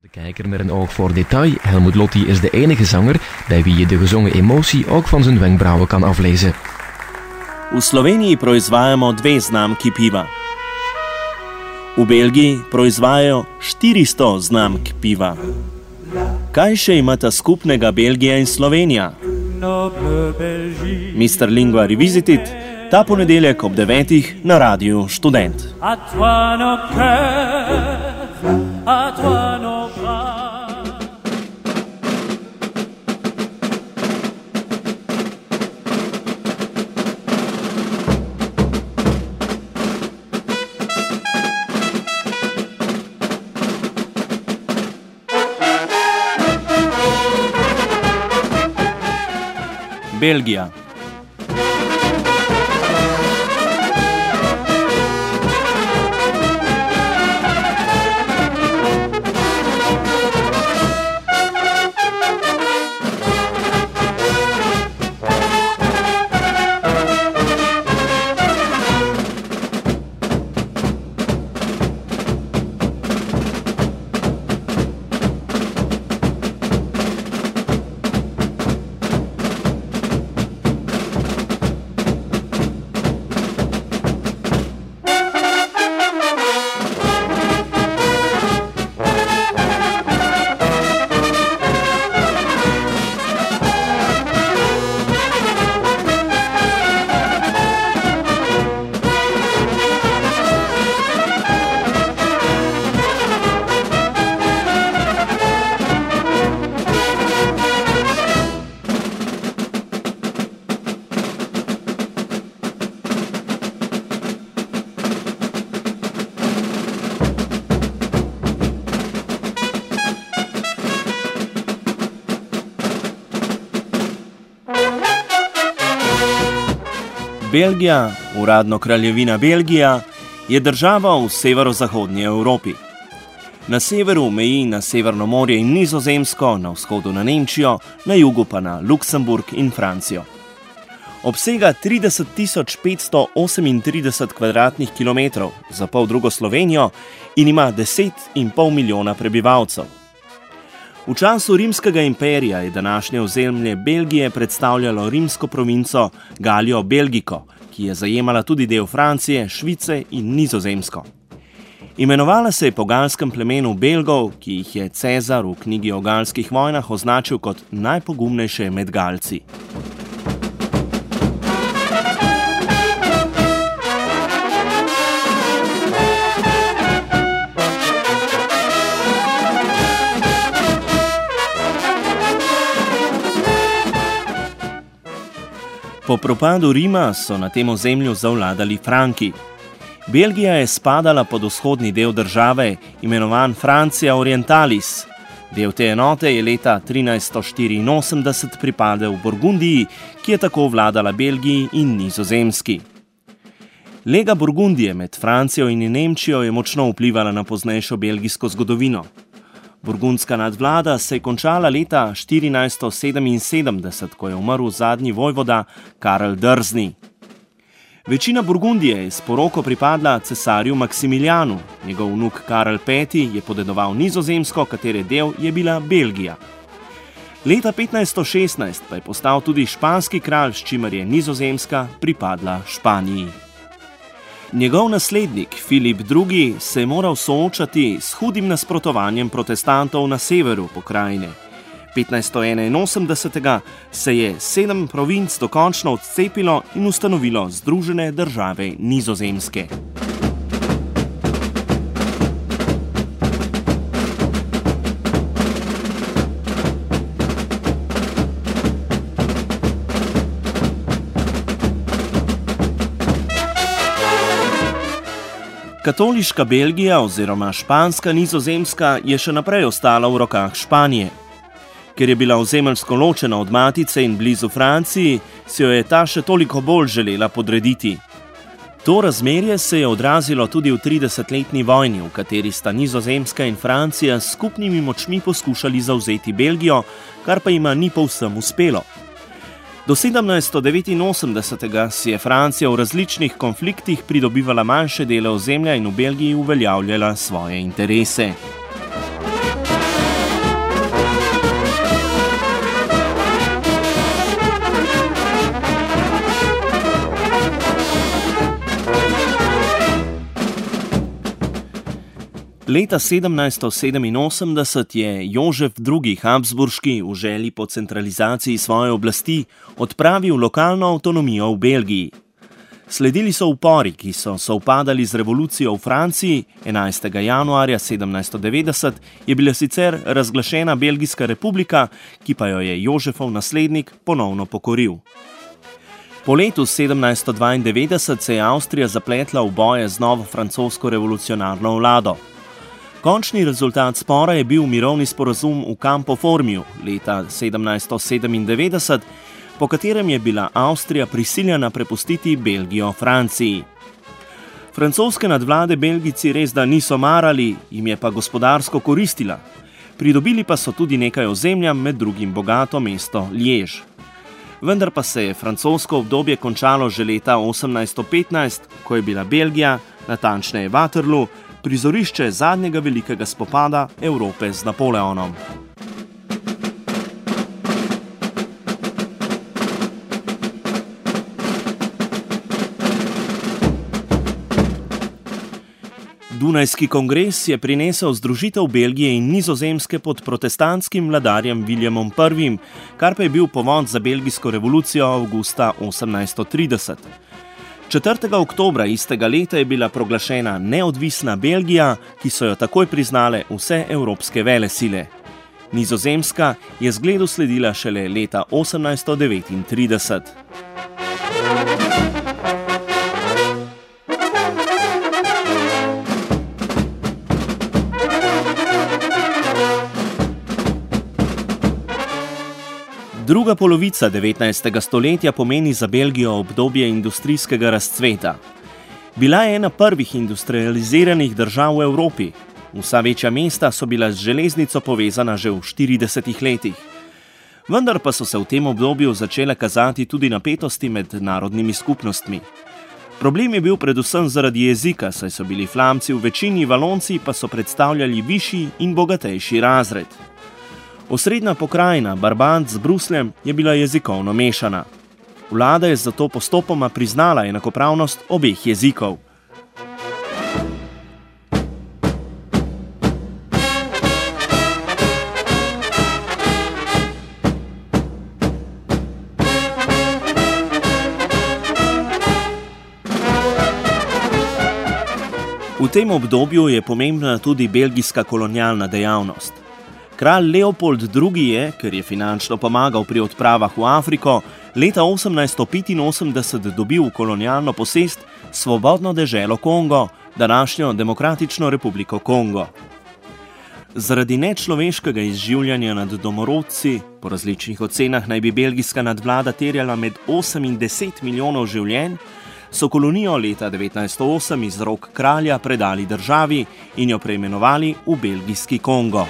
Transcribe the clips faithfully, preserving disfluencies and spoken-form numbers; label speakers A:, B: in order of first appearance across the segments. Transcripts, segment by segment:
A: Kijker met een oog voor detail. Helmut Lotti is de enige zanger bij wie je de gezongen emotie ook van zijn wenkbrauwen kan aflezen.
B: V Sloveniji proizvajamo dve znamki piva. V Belgiji proizvajajo štiristo znamk piva. Kaj še imata skupnega Belgija in Slovenija? mister Lingua Revisited, ta ponedeljek ob devetih na Radiu Študent. Belgija. Belgija, uradno kraljevina Belgija, je država v severozahodnji Evropi. Na severu meji na Severno morje in Nizozemsko, na vzhodu na Nemčijo, na jugu pa na Luksemburg in Francijo. Obsega trideset tisoč petsto osemintrideset kvadratnih kilometrov, za pol drugo Slovenijo, in ima deset in pol milijona prebivalcev. V času Rimskega imperija je današnje ozemlje Belgije predstavljalo rimsko provinco Gallijo Belgico, ki je zajemala tudi del Francije, Švice in Nizozemsko. Imenovala se je po galskem plemenu Belgov, ki jih je Cezar v knjigi o galskih vojnah označil kot najpogumnejše med Galci. Po propadu Rima so na tem ozemlju zavladali Franki. Belgija je spadala pod vzhodni del države, imenovan Francia Orientalis. Del te enote je leta trinajststo štiriinosemdeset pripadel Burgundiji, ki je tako vladala Belgiji in Nizozemski. Lega Burgundije med Francijo in Nemčijo je močno vplivala na poznejšo belgijsko zgodovino. Burgundska nadvlada se je končala leta štirinajststo sedeminsedemdeset, ko je umrl zadnji vojvoda Karel Drzni. Večina Burgundije je s poroko pripadla cesarju Maksimilijanu, njegov vnuk Karel Peti je podedoval Nizozemsko, katere del je bila Belgija. Leta petnajststo šestnajst pa je postal tudi španski kralj, s čimer je Nizozemska pripadla Španiji. Njegov naslednik, Filip drugi, se je moral soočati s hudim nasprotovanjem protestantov na severu pokrajine. petnajststo enainosemdesetega se je sedem provinc dokončno odcepilo in ustanovilo Združene države Nizozemske. Katoliška Belgija oziroma španska Nizozemska je še naprej ostala v rokah Španije. Ker je bila ozemeljsko ločena od matice in blizu Franciji, si jo je ta še toliko bolj želela podrediti. To razmerje se je odrazilo tudi v tridesetletni vojni, v kateri sta Nizozemska in Francija s skupnimi močmi poskušali zavzeti Belgijo, kar pa jima ni povsem uspelo. Do sedemnajststo devetinosemdesetega si je Francija v različnih konfliktih pridobivala manjše dele ozemlja in v Belgiji uveljavljala svoje interese. Leta sedemnajsto sedeminosemdeset je Jožef drugi. Habsburški v želji po centralizaciji svoje oblasti odpravil lokalno avtonomijo v Belgiji. Sledili so upori, ki so sovpadali z revolucijo v Franciji. enajstega januarja sedemnajsto devetdeset je bila sicer razglašena Belgijska republika, ki pa jo je Jožefov naslednik ponovno pokoril. Po letu sedemnajsto dvaindevetdeset se je Avstrija zapletla v boje z novo francosko revolucionarno vlado. Končni rezultat spora je bil mirovni sporazum v Campo Formiju leta sedemnajsto sedemindevetdeset, po katerem je bila Avstrija prisiljena prepustiti Belgijo Franciji. Francoske nadvlade Belgijci res da niso marali, jim je pa gospodarsko koristila. Pridobili pa so tudi nekaj ozemlja, med drugim bogato mesto Liež. Vendar pa se je francosko obdobje končalo že leta osemnajsto petnajst, ko je bila Belgija, natančneje Waterloo, prizorišče zadnjega velikega spopada Evrope z Napoleonom. Dunajski kongres je prinesel združitev Belgije in Nizozemske pod protestantskim vladarjem Williamom prvim., kar pa je bil povod za belgijsko revolucijo avgusta osemnajsto trideset. četrtega oktobra istega leta je bila proglašena neodvisna Belgija, ki so jo takoj priznale vse evropske velesile. Nizozemska je zgledu sledila šele leta osemnajsto devetintrideset. Druga polovica devetnajstega stoletja pomeni za Belgijo obdobje industrijskega razcveta. Bila je ena prvih industrializiranih držav v Evropi. Vsa večja mesta so bila z železnico povezana že v štiridesetih letih. Vendar pa so se v tem obdobju začele kazati tudi napetosti med narodnimi skupnostmi. Problem je bil predvsem zaradi jezika, saj so bili Flamci v večini, Valonci pa so predstavljali višji in bogatejši razred. Osrednja pokrajina, Brabant z Brusljem, je bila jezikovno mešana. Vlada je zato postopoma priznala enakopravnost obeh jezikov. V tem obdobju je pomembna tudi belgijska kolonialna dejavnost. Kralj Leopold drugi. je, ker je finančno pomagal pri odpravah v Afriko, leta osemnajsto petinosemdeset dobil v kolonialno posest svobodno deželo Kongo, današnjo Demokratično republiko Kongo. Zaradi nečloveškega izživljanja nad domorodci, po različnih ocenah naj bi belgijska nadvlada terjala med osem in deset milijonov življenj, so kolonijo leta devetnajsto osem iz rok kralja predali državi in jo preimenovali v belgijski Kongo.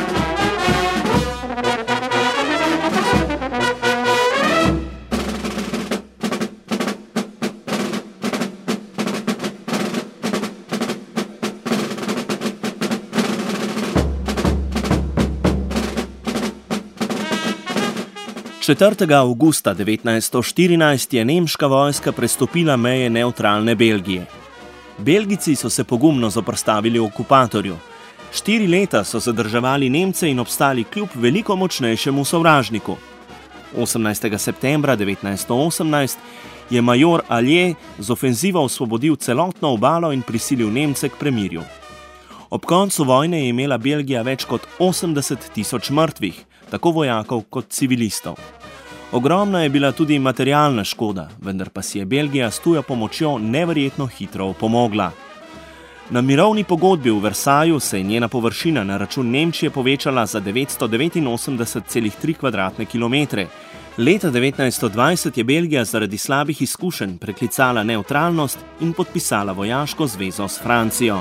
B: četrtega avgusta devetnajsto štirinajst je nemška vojska prestopila meje nevtralne Belgije. Belgijci so se pogumno zoperstavili okupatorju. Štiri leta so zadrževali Nemce in obstali kljub veliko močnejšemu sovražniku. osemnajstega septembra devetnajsto osemnajst je major Allier z ofenzivo osvobodil celotno obalo in prisilil Nemce k premirju. Ob koncu vojne je imela Belgija več kot osemdeset tisoč mrtvih, tako vojakov kot civilistov. Ogromna je bila tudi materialna škoda, vendar pa si je Belgija s tujo pomočjo neverjetno hitro opomogla. Na mirovni pogodbi v Versailles se je njena površina na račun Nemčije povečala za devetsto devetinosemdeset celih tri kvadratne kilometre. Leta devetnajsto dvajset je Belgija zaradi slabih izkušenj preklicala nevtralnost in podpisala vojaško zvezo s Francijo.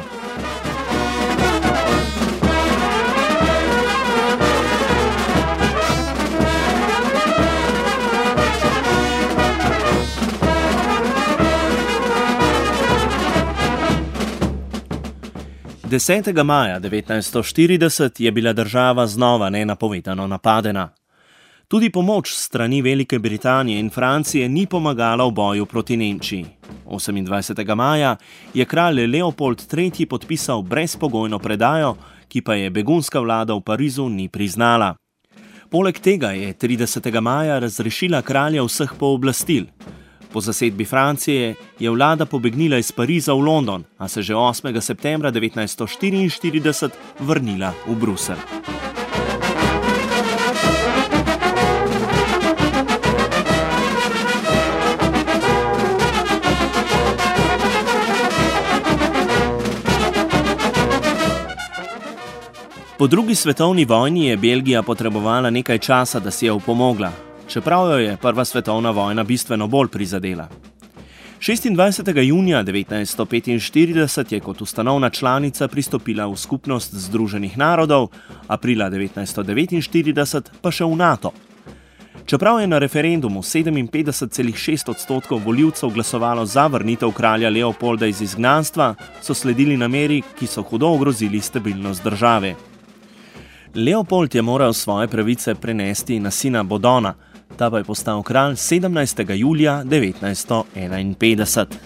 B: desetega maja devetnajsto štirideset je bila država znova nenapovedano napadena. Tudi pomoč strani Velike Britanije in Francije ni pomagala v boju proti Nemčiji. osemindvajsetega maja je kralj Leopold tretji podpisal brezpogojno predajo, ki pa je begunska vlada v Parizu ni priznala. Poleg tega je tridesetega maja razrešila kralja vseh pooblastil. Po zasedbi Francije je vlada pobegnila iz Pariza v London, a se že osmega septembra devetnajststo štiriinštirideset vrnila v Bruselj. Po drugi svetovni vojni je Belgija potrebovala nekaj časa, da si je opomogla, čeprav jo je prva svetovna vojna bistveno bolj prizadela. šestindvajsetega junija devetnajststo petinštirideset je kot ustanovna članica pristopila v Skupnost združenih narodov, aprila devetnajststo devetinštirideset pa še v NATO. Čeprav je na referendumu sedeminpetdeset celih šest odstotkov volivcev glasovalo za vrnitev kralja Leopolda iz izgnanstva, so sledili nameri, ki so hudo ogrozili stabilnost države. Leopold je moral svoje pravice prenesti na sina Bodona, ta pa je postal kralj sedemnajstega julija devetnajststo enainpetdeset.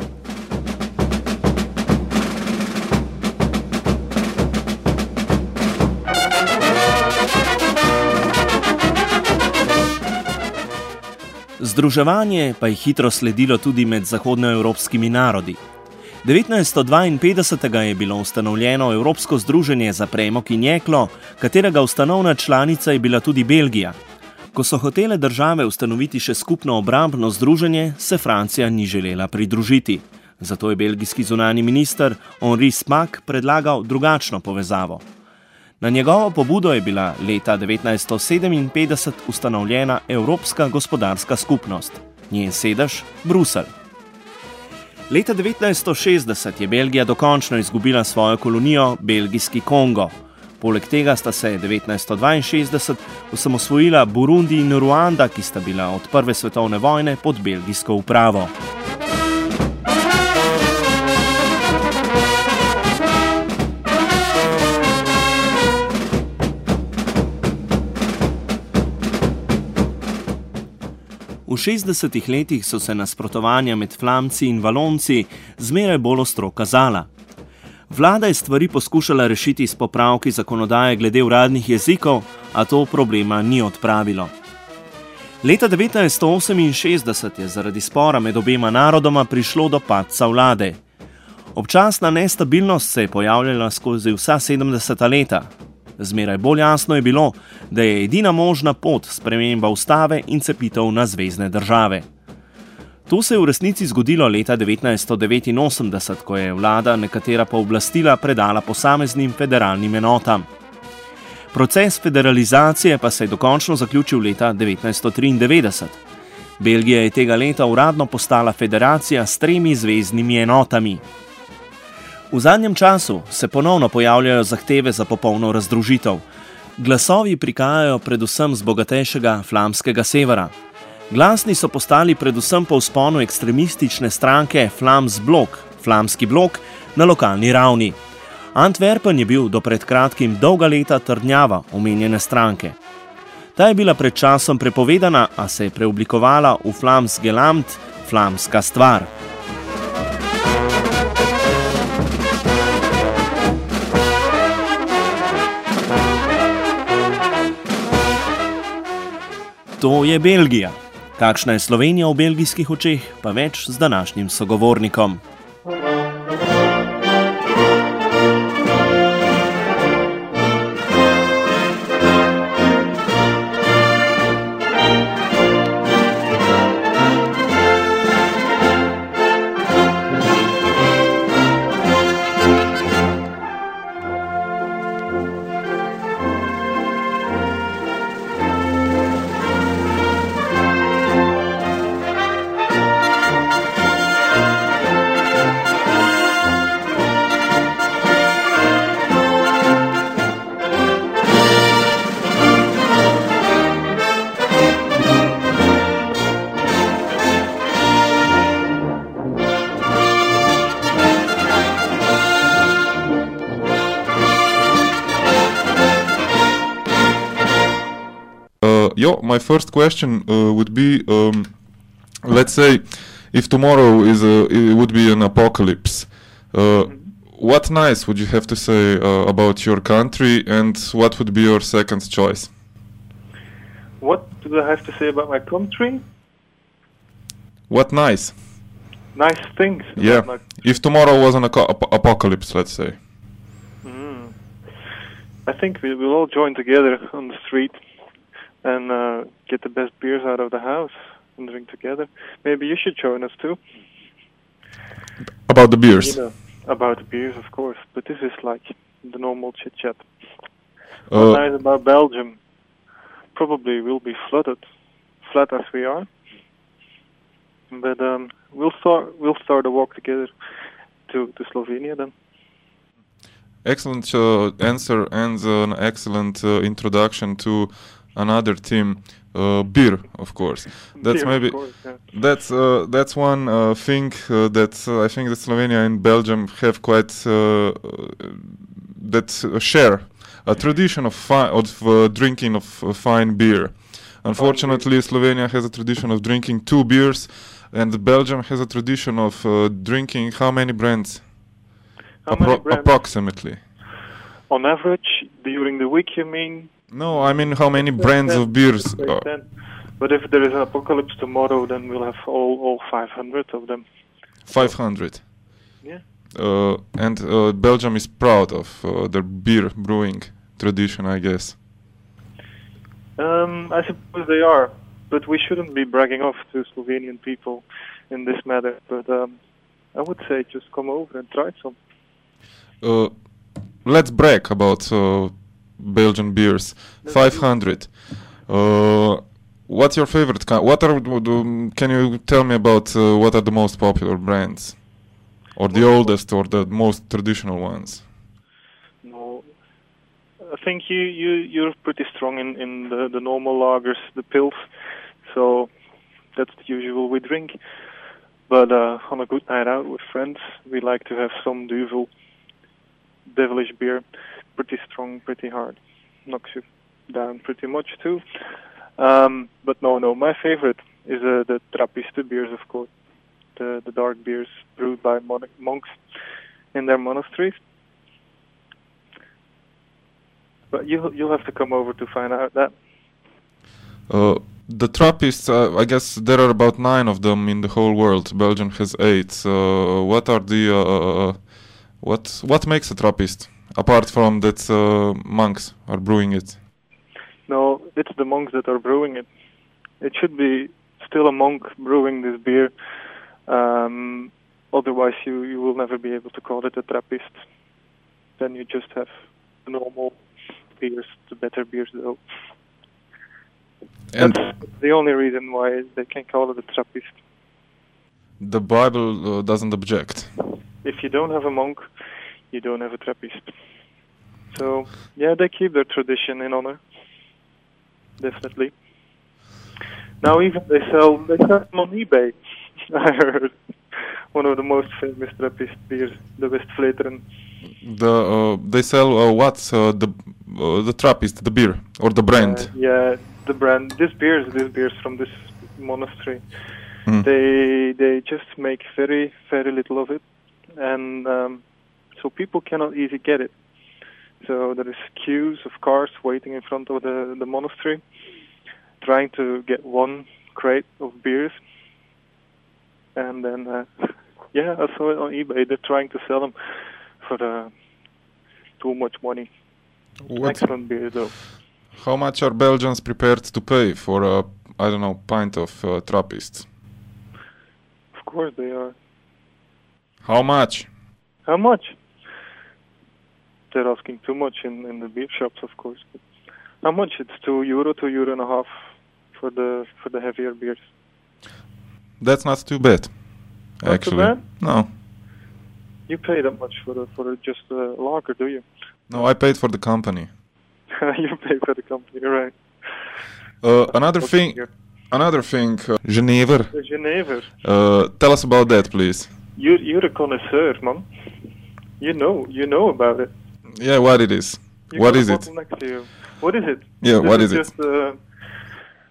B: Združevanje pa je hitro sledilo tudi med zahodnoevropskimi narodi. devetnajststo dvainpetdesetega je bilo ustanovljeno Evropsko združenje za premog in jeklo, katerega ustanovna članica je bila tudi Belgija. Ko so hotele države ustanoviti še skupno obrambno združenje, se Francija ni želela pridružiti. Zato je belgijski zunanji minister Henri Smack predlagal drugačno povezavo. Na njegovo pobudo je bila leta devetnajststo sedeminpetdeset ustanovljena Evropska gospodarska skupnost, njen sedež Bruselj. Leta devetnajststo šestdeset je Belgija dokončno izgubila svojo kolonijo belgijski Kongo. Poleg tega sta se devetnajststo dvainšestdeset osamosvojila Burundi in Ruanda, ki sta bila od prve svetovne vojne pod belgijsko upravo. V šestdesetih letih so se nasprotovanja med Flamci in Valonci zmeraj bolj ostro kazala. Vlada je stvari poskušala rešiti s popravki zakonodaje glede uradnih jezikov, a to problema ni odpravilo. Leta devetnajststo oseminšestdeset je zaradi spora med obema narodoma prišlo do padca vlade. Občasna nestabilnost se je pojavljala skozi vsa sedemdeseta leta. Zmeraj bolj jasno je bilo, da je edina možna pot sprememba ustave in cepitev na zvezne države. To se je v resnici zgodilo leta devetnajststo devetinosemdeset, ko je vlada nekatera pooblastila predala posameznim federalnim enotam. Proces federalizacije pa se je dokončno zaključil leta devetnajststo triindevetdeset. Belgija je tega leta uradno postala federacija s tremi zveznimi enotami. V zadnjem času se ponovno pojavljajo zahteve za popolno razdružitev. Glasovi prikajajo predvsem z bogatejšega flamskega severa. Glasni so postali predvsem po vzponu ekstremistične stranke Vlaams Blok, Flamski blok, na lokalni ravni. Antwerpen je bil do pred kratkim dolga leta trdnjava omenjene stranke. Ta je bila pred časom prepovedana, a se je preoblikovala v Vlaams Geland, flamska stvar. To je Belgija. Kakšna je Slovenija v belgijskih očeh, pa več z današnjim sogovornikom.
C: yo, my first question uh, would be, um, let's say, if tomorrow is a, it would be an apocalypse, uh, mm-hmm. what nice would you have to say uh, about your country, and what would be your second choice?
D: What do I have to say about my country?
C: What nice?
D: Nice things.
C: Yeah.
D: My...
C: If tomorrow was an ap- apocalypse, let's say.
D: Mm. I think we will all join together on the street and uh, get the best beers out of the house and drink together. Maybe you should join us too.
C: About the beers?
D: You know, about the beers, of course. But this is like the normal chit-chat.
C: Uh,
D: What's nice about Belgium? Probably we'll be flooded, flat as we are. But um, we'll start we'll start a walk together to, to Slovenia then.
C: Excellent uh, answer and uh, an excellent uh, introduction to another theme, uh, beer, of course. That's
D: beer,
C: maybe
D: of course, yeah.
C: that's uh, that's one uh, thing uh, that uh, I think that Slovenia and Belgium have quite uh, that uh, share a tradition of fi- of uh, drinking of uh, fine beer. Unfortunately, Slovenia has a tradition of drinking two beers, and Belgium has a tradition of uh, drinking how many brands?
D: How
C: Appro-
D: many brands?
C: Approximately.
D: On average, during the week, you mean?
C: No, I mean how many brands
D: ten,
C: of beers?
D: ten.
C: Uh,
D: But if there is an apocalypse tomorrow, then we'll have all, all five hundred of them.
C: five hundred.
D: Yeah.
C: Uh, and uh, Belgium is proud of uh, their beer brewing tradition, I guess.
D: Um, I suppose they are, but we shouldn't be bragging off to Slovenian people in this matter. But um, I would say just come over and try some.
C: Uh, let's brag about uh, Belgian beers. five hundred. Uh, what's your favorite? Kind? What are? Can you tell me about uh, what are the most popular brands, or the oldest, or the most traditional ones?
D: No, I think you you you're pretty strong in in the the normal lagers, the pills. So that's the usual we drink. But uh, on a good night out with friends, we like to have some Duvel, devilish beer, pretty strong, pretty hard, knocks you down pretty much too. Um, but no, no, my favorite is uh, the Trappist beers, of course, the the dark beers brewed by mon- monks in their monasteries. But you you'll have to come over to find out that.
C: Uh, the Trappists, uh, I guess there are about nine of them in the whole world. Belgium has eight. Uh, what are the uh, what what makes a Trappist apart from that uh, monks are brewing it?
D: No, it's the monks that are brewing it. It should be still a monk brewing this beer. Um, otherwise, you, you will never be able to call it a Trappist. Then you just have the normal beers, the better beers, though.
C: And
D: that's the only reason why they can call it a Trappist.
C: The Bible uh, doesn't object.
D: If you don't have a monk, you don't have a Trappist. So, yeah, they keep their tradition in honor. Definitely. Now even they sell they sell them on eBay. I heard one of the most famous Trappist beers, the Westvleteren.
C: The uh, they sell uh, what uh, the uh, the Trappist, the beer or the brand?
D: Uh, yeah, the brand. This beers, this beers from this monastery.
C: Mm.
D: They they just make very very little of it, and um, so people cannot easily get it. So there is queues of cars waiting in front of the, the monastery, trying to get one crate of beers. And then, uh, yeah, I saw it on eBay. They're trying to sell them for uh, too much money.
C: What,
D: Excellent beer, though.
C: how much are Belgians prepared to pay for a, I don't know, pint of uh, Trappist?
D: Of course they are.
C: How much?
D: How much? They're asking too much in, in the beer shops, of course. But how much? It's two euro, two euro and a half for the for the heavier beers.
C: That's not too bad.
D: Not
C: actually,
D: too bad?
C: No,
D: You pay that much for the, for just a lager, do you?
C: no, I paid for the company.
D: You pay for the company, right?
C: Uh, another
D: Okay,
C: thing,
D: here.
C: another thing, uh, Genever.
D: The Genever.
C: Uh, tell us about that, please.
D: You you're a connoisseur, man. You know, you know about it.
C: Yeah, what it is?
D: You
C: What
D: got a
C: is it?
D: bottle next to you. What is it?
C: Yeah,
D: This
C: what
D: is
C: is it?
D: just, Uh,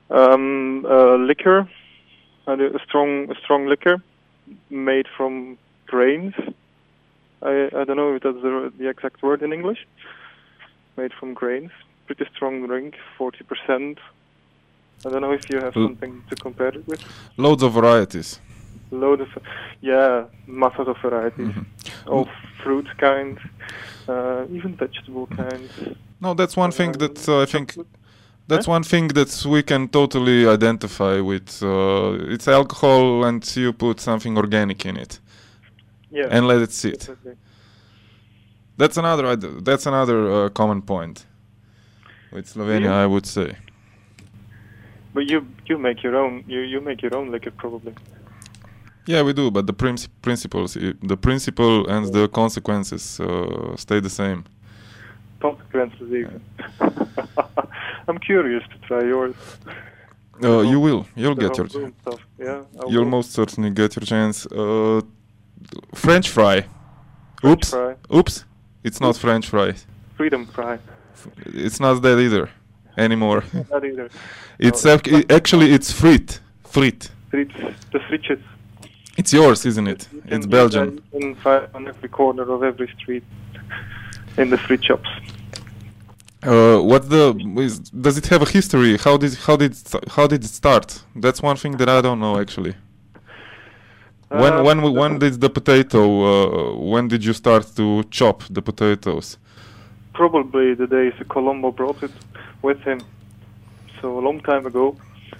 D: Um, uh, liquor, uh, a strong, a strong liquor made from grains. I, I don't know if that's the, the exact word in English. Made from grains. Pretty strong drink, forty percent. I don't know if you have
C: L-
D: something to compare it with.
C: Loads of varieties.
D: Load of, yeah, masses of varieties.
C: Mm-hmm.
D: All fruit kinds, uh, even vegetable kinds.
C: No, that's one thing
D: Uh,
C: that uh, I think
D: chocolate.
C: that's
D: Huh?
C: one thing that we can totally identify with. Uh, it's alcohol, and you put something organic in it,
D: Yeah.
C: and let it sit.
D: Definitely.
C: That's another. id- That's another uh, common point with Slovenia,
D: you?
C: I would say.
D: But you you make your own you, you make your own liquor probably.
C: Yeah, we do, but the princi- principles, i- the principle and the consequences uh, stay the same.
D: Consequences even. I'm curious to try yours.
C: Uh, you will. You'll
D: The
C: get your.
D: homebrewed stuff. Yeah. I
C: You'll
D: will.
C: most certainly get your chance. Uh, French fry.
D: French
C: Oops.
D: fry.
C: Oops. It's not French fry.
D: Freedom fry.
C: It's not that either anymore.
D: Not either.
C: It's
D: No,
C: ac- i- actually it's frit. Frit.
D: Frites, the frites.
C: It's yours, isn't it?
D: You can
C: It's
D: use
C: Belgian.
D: that You can find on every corner of every street in the frit shops.
C: Uh, what the is, does it have a history? How did how did st- how did it start? That's one thing that I don't know actually. When
D: Um,
C: when w- when did the potato? Uh, when did you start to chop the potatoes?
D: Probably the days Colombo brought it with him. So a long time ago.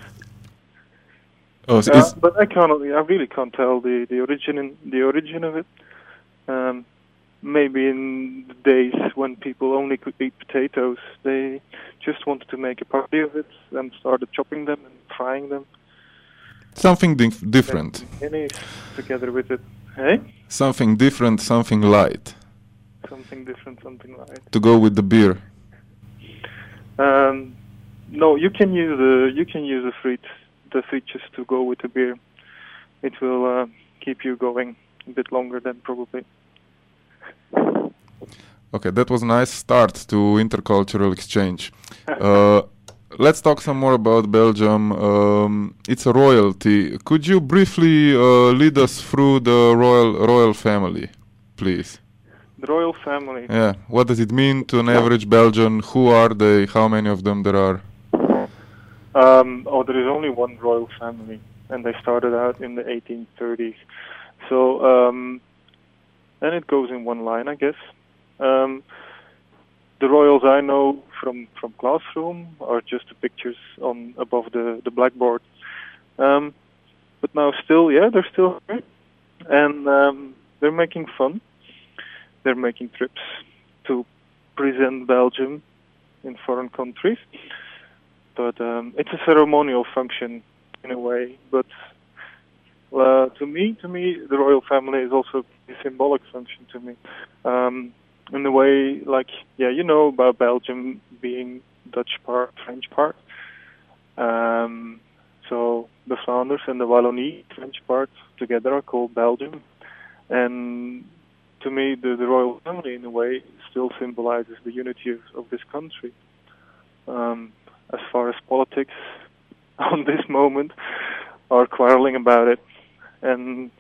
C: Oh, so
D: Uh,
C: is-
D: but I can't. I really can't tell the the origin in, the origin of it. Um, maybe in the days when people only could eat potatoes, they just wanted to make a party of it and started chopping them and frying them.
C: something dif- different,
D: Making minis together with it. Hey,
C: something different, something light
D: something different, something like.
C: to go with the beer.
D: Um, no, you can use the you can use the fruit the features to go with the beer. It will uh, keep you going a bit longer than probably.
C: Okay, that was a nice start to intercultural exchange. Uh, let's talk some more about Belgium. Um, it's a royalty. Could you briefly uh, lead us through the royal royal family, please?
D: The royal family.
C: Yeah, what does it mean to an average Belgian? Who are they? How many of them there are?
D: Um, oh, there is only one royal family, and they started out in the eighteen thirties. So, um, and it goes in one line, I guess. Um, the royals I know from, from classroom are just the pictures on above the, the blackboard. Um, but now still, yeah, they're still here, and um, they're making fun. They're making trips to present Belgium in foreign countries. But um, it's a ceremonial function in a way. But uh, to me, to me, the royal family is also a symbolic function to me. Um, in the way, like, yeah, you know about Belgium being Dutch part, French part. Um, so the Flanders and the Wallonie, French part, together are called Belgium. And to me, the, the royal family, in a way, still symbolizes the unity of, of this country. Um, as far as politics on this moment are quarreling about it. And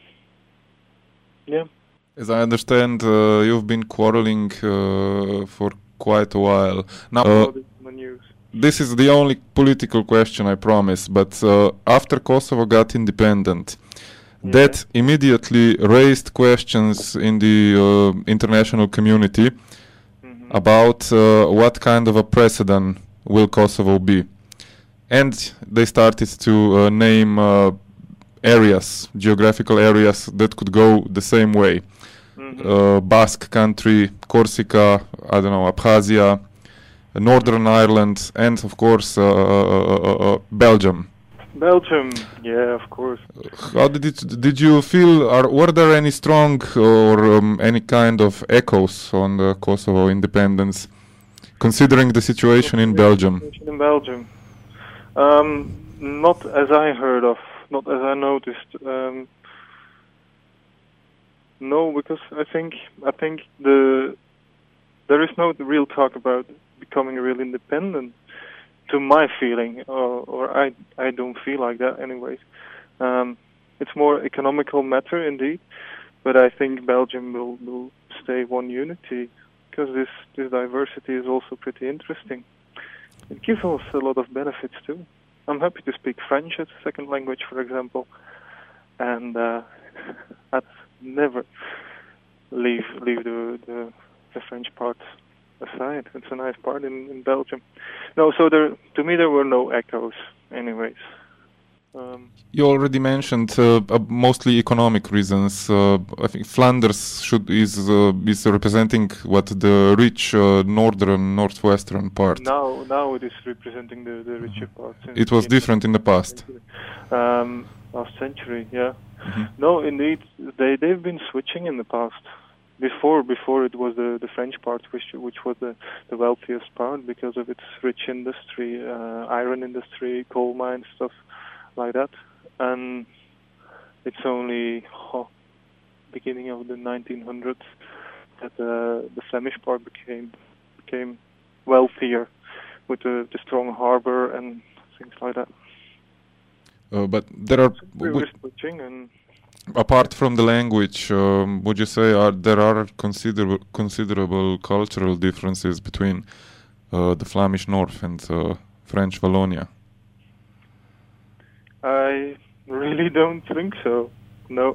D: yeah.
C: As I understand, uh, you've been quarreling uh, for quite a while. Now, uh,
D: All this in the news.
C: this is the only political question, I promise, but uh, after Kosovo got independent,
D: Yeah.
C: that immediately raised questions in the uh, international community
D: Mhm.
C: about uh, what kind of a precedent will Kosovo be. And they started to uh, name uh, areas, geographical areas that could go the same way.
D: Mhm.
C: Uh, Basque country, Corsica, I don't know, Abkhazia, uh, Northern Ireland, and of course uh, uh, uh, uh, Belgium.
D: Belgium, yeah, of course.
C: How did it? Did you feel? Are were there any strong or um, any kind of echoes on the Kosovo independence, considering the situation in Belgium?
D: In Belgium, um, not as I heard of, not as I noticed. Um, no, because I think I think the there is no real talk about becoming real independent. to my feeling, or, or I I don't feel like that anyways. Um, it's more economical matter indeed, but I think Belgium will, will stay one unity because this, this diversity is also pretty interesting. It gives us a lot of benefits too. I'm happy to speak French as a second language, for example, and uh, I'd never leave leave the, the the French part aside. It's a nice part in, in Belgium. No, so there to me there were no echoes, anyways. Um,
C: You already mentioned uh, uh, mostly economic reasons. Uh, I think Flanders should is uh, is representing what the rich uh, northern northwestern part.
D: now, now it is representing the, the richer part.
C: It was different in the past.
D: Um, last century, yeah.
C: Mhm.
D: No, indeed, they they've been switching in the past. Before, before it was the, the French part, which which was the, the wealthiest part because of its rich industry, uh, iron industry, coal mines, stuff like that. And it's only oh, beginning of the nineteen hundreds that uh, the Flemish part became became wealthier with the, the strong harbor and things like that.
C: Uh, but there are,
D: We were switching, and
C: apart from the language, um, would you say are there are considerable considerable cultural differences between uh, the Flemish North and uh, French Wallonia?
D: I really don't think so. No.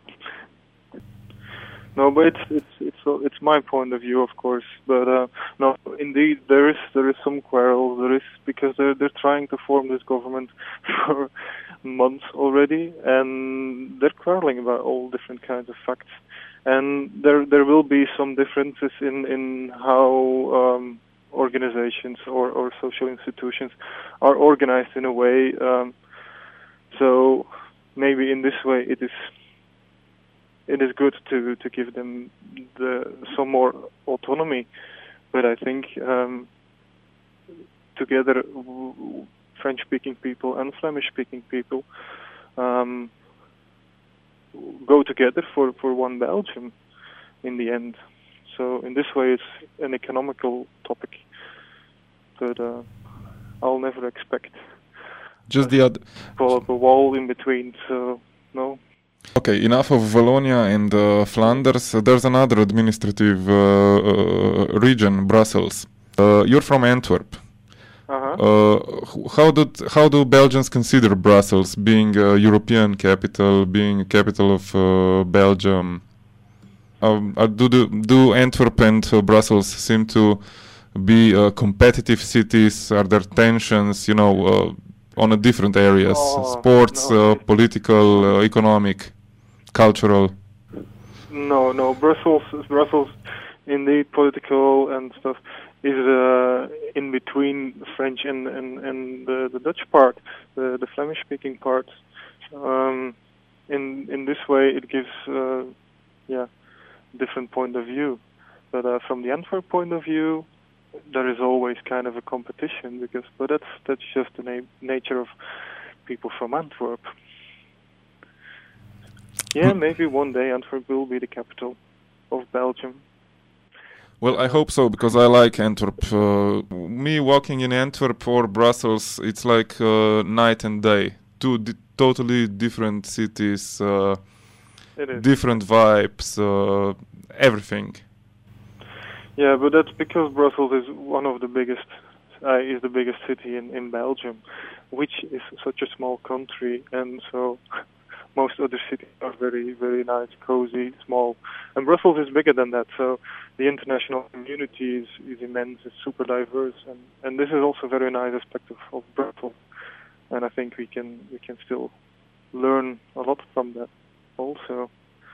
D: No, but it's it's it's uh, it's my point of view, of course. But uh, no, indeed, there is there is some quarrel. There is because they're they're trying to form this government for months already, and they're quarreling about all different kinds of facts. And there there will be some differences in in how um, organizations or or social institutions are organized in a way. Um, so maybe in this way it is. It is good to, to give them the, some more autonomy, but I think um, together w- w- French-speaking people and Flemish-speaking people um, go together for, for one Belgium in the end. So in this way it's an economical topic, but uh, I'll never expect
C: Just the other.
D: pull up a wall in between, so no.
C: Okay, enough of Wallonia and uh, Flanders. Uh, there's another administrative uh, uh, region, Brussels. Uh, you're from Antwerp.
D: Uh-huh.
C: Uh, h- how do how do Belgians consider Brussels being a European capital, being a capital of uh, Belgium? Um, uh, do, do do Antwerp and uh, Brussels seem to be uh, competitive cities? Are there tensions? You know. Uh, on a different areas,
D: Oh,
C: sports,
D: no.
C: uh, political, uh, economic, cultural.
D: No, no. Brussels, Brussels, indeed, political and stuff is uh, in between French and and, and the, the Dutch part, the the Flemish-speaking part. Um, in in this way, it gives uh, yeah, different point of view. But uh, from the Antwerp point of view, there is always kind of a competition because, but that's that's just the na- nature of people from Antwerp. Yeah,
C: Mm.
D: maybe one day Antwerp will be the capital of Belgium.
C: Well, I hope so because I like Antwerp. Uh, me walking in Antwerp or Brussels, it's like uh, night and day. Two di- totally different cities, uh,
D: It is.
C: different vibes, uh, everything.
D: Yeah, but that's because Brussels is one of the biggest, uh, is the biggest city in, in Belgium, which is such a small country, and so most other cities are very, very nice, cozy, small. And Brussels is bigger than that, so the international community is, is immense, it's super diverse, and, and this is also a very nice aspect of, of Brussels. And I think we can we can still learn a lot from that also.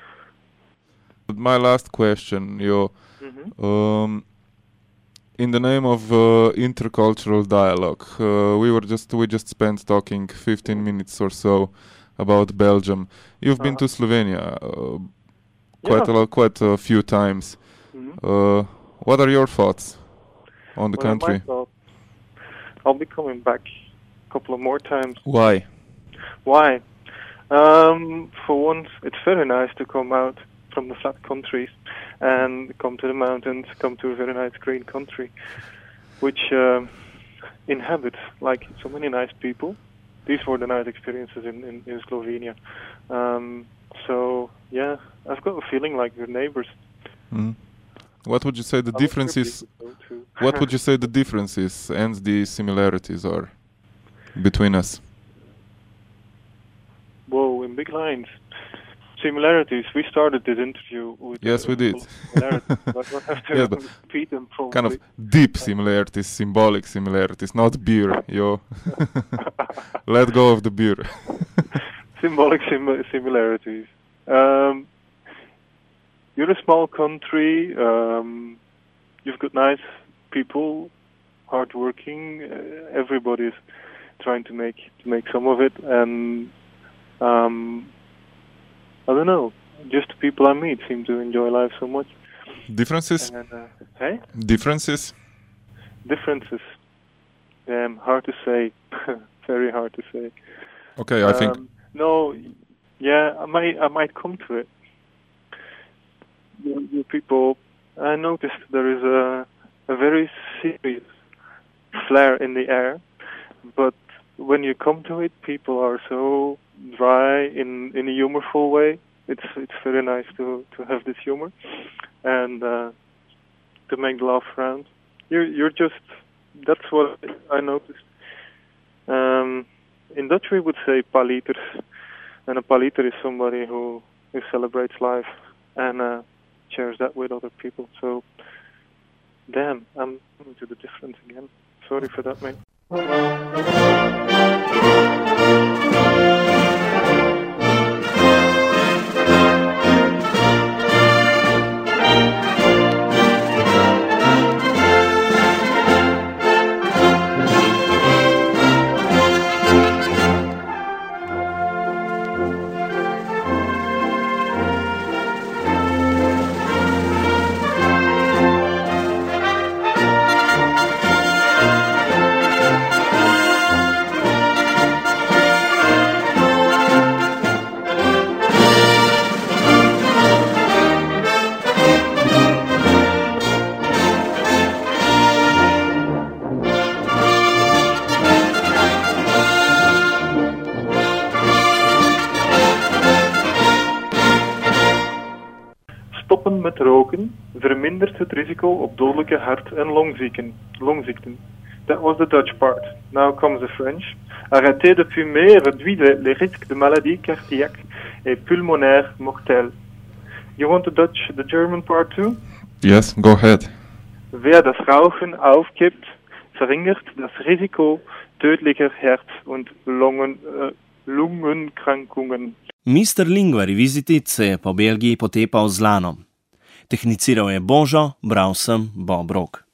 C: My last question, you.
D: Mm-hmm.
C: Um, in the name of uh, intercultural dialogue, uh, we were just we just spent talking fifteen minutes or so about Belgium. You've been
D: Uh-huh.
C: to Slovenia uh, quite
D: Yeah.
C: a lot, quite a few times.
D: Mm-hmm.
C: Uh, what are your thoughts on the
D: What am I
C: country?
D: thought? I'll be coming back a couple of more times.
C: Why?
D: Why? Um, for once, it's very nice to come out from the flat countries and come to the mountains, come to a very nice green country, which um, inhabit, like so many nice people. These were the nice experiences in, in, in Slovenia. Um, so, yeah, I've got a feeling like we're neighbors.
C: Mm. What would you say the
D: I
C: differences? What would you say the differences and the similarities are between us?
D: Whoa, in big lines. Similarities. We started this interview with.
C: Yes,
D: uh,
C: we did.
D: Similarities, but we'll have to
C: Yes, but
D: repeat them probably.
C: Kind of deep similarities, symbolic similarities, not beer, yo. Let go of the beer.
D: Symbolic sim- similarities. Um, you're a small country. Um, you've got nice people, hardworking. Uh, everybody's trying to make to make some of it, and um, I don't know. Just the people I meet seem to enjoy life so much.
C: Differences?
D: And, uh, hey?
C: Differences?
D: Differences. Damn, hard to say. Very hard to say.
C: Okay, I think.
D: Um, no, yeah, I might, I might come to it. You, you people, I noticed there is a, a very serious flair in the air, but when you come to it, people are so dry in, in a humorful way. It's it's very nice to, to have this humor and uh, to make the laugh around. You're you're just that's what I noticed. Um, in Dutch we would say paliter, and a paliter is somebody who, who celebrates life and uh, shares that with other people. So, damn, I'm coming to the difference again. Sorry for that, mate. Stoppen met roken vermindert het risico op dodelijke hart- en longzieken, longziekten. That was the Dutch part. Now comes the French. Arrêter de fumer réduit les, les risques de maladies cardiaques et pulmonaires mortelles. You want the Dutch, the German part too?
C: Yes, go ahead.
D: Wer das Rauchen aufgibt, verringert das Risiko tödlicher Herz- und Lungen, äh, Lungenkrankungen.
B: Mister Lingua Revisited se je po Belgiji potepal z lanom. Tehniciral je Božo, bral sem Bob Rok.